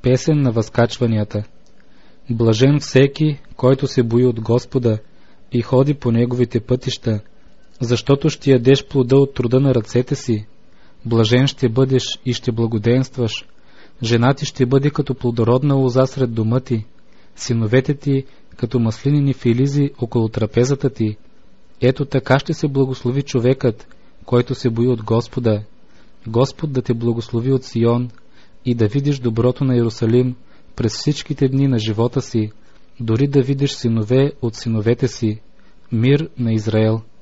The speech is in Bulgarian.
Песен на възкачванията. Блажен всеки, който се бои от Господа и ходи по неговите пътища, защото ще ядеш плода от труда на ръцете си. Блажен ще бъдеш и ще благоденстваш. Жена ти ще бъде като плодородна лоза сред дома ти, синовете ти като маслинени филизи около трапезата ти. Ето така ще се благослови човекът, който се бои от Господа. Господ да те благослови от Сион и да видиш доброто на Иерусалим през всичките дни на живота си, дори да видиш синове от синовете си. Мир на Израел.